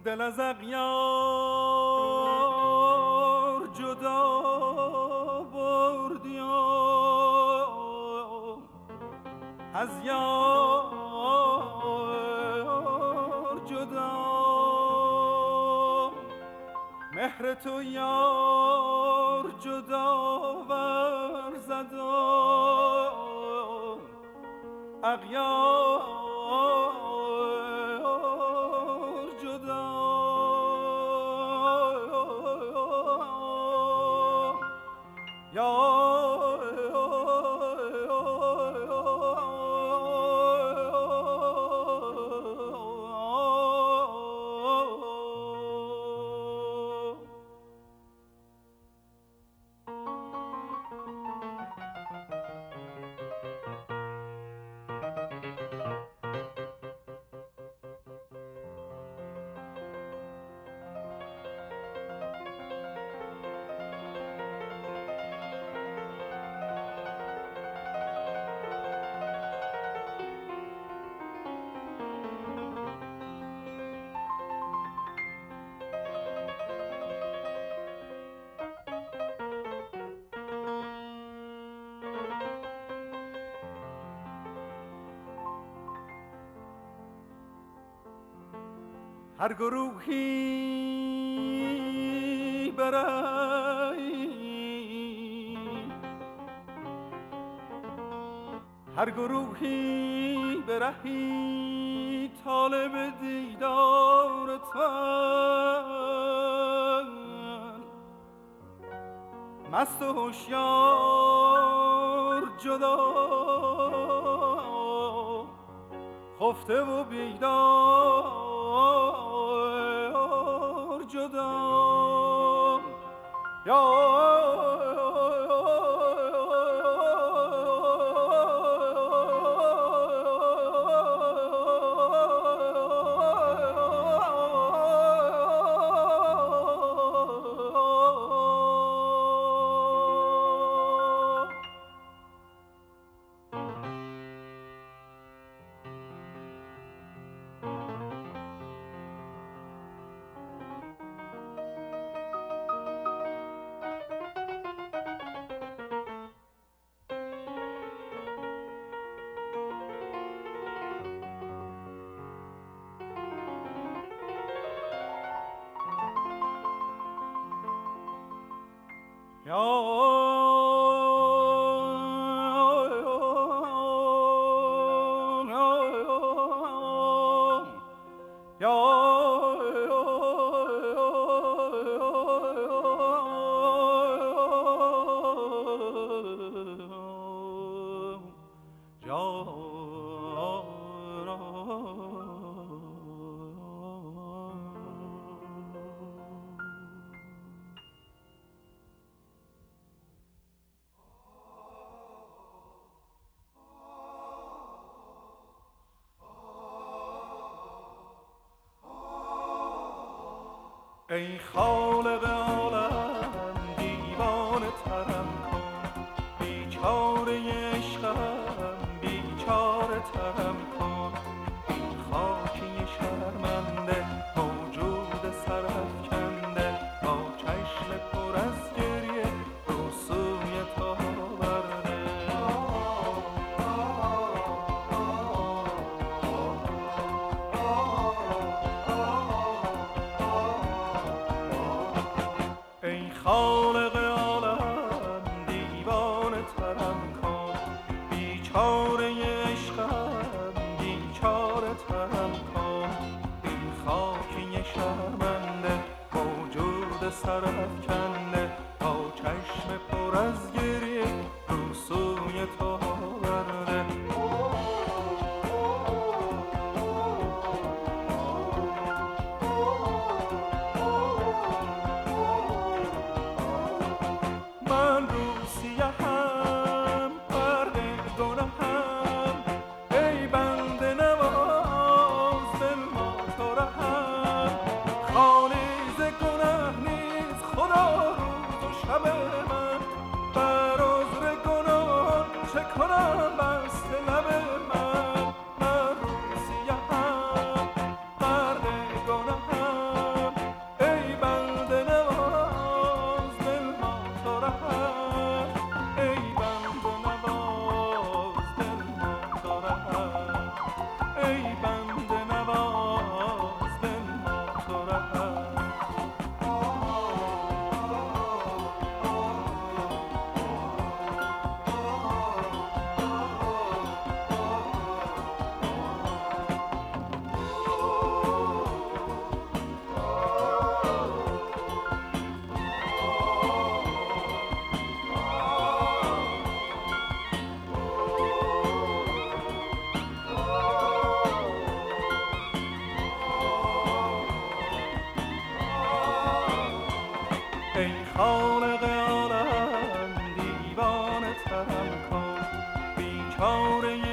دل از اغیار جدا بردی از یار جدا، مهر تو یار جدا ورزد اغیار جدا. هر گروهی برهی، هر گروهی برهی طالب دیدار تن، مست و هوشیار جدا، خفته و بیدار جدا. ای خالق عالم دیوانه ترم کن، بیچاره عشقم بیچاره ترم کن. این خاکی شرمنده موجود سرافکنده، با چشم پر از گریه رو سوی تو برده. ای خالق عالم دیوانه ترم کن، بیچاره عشقم بیچاره ترم کن. این خاکی شرمنده موجود سرافکنده، با چشم پر از گریه رو سوی تو برده. من روسیهم برق گناهم، ای بنده نواز دل ما تو رهم. خالی ز گناه نیست خدا روز و شب من، بر عذر گناه چه کنم بسته لب من. من روسیهم برق گناهم، چاره